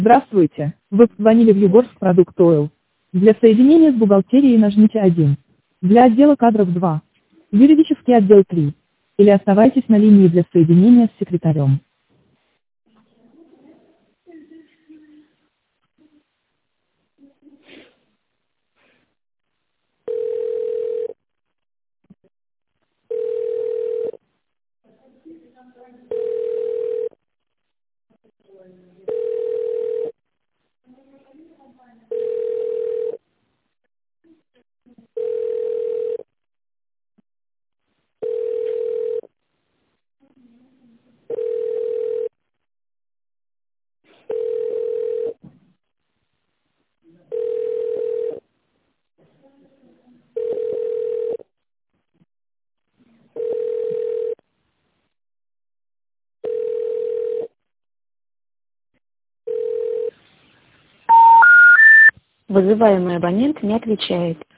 Здравствуйте, вы позвонили в Югорск Продукт Ойл. Для соединения с бухгалтерией нажмите 1. Для отдела кадров 2. Юридический отдел 3. Или оставайтесь на линии для соединения с секретарем. Вызываемый абонент не отвечает.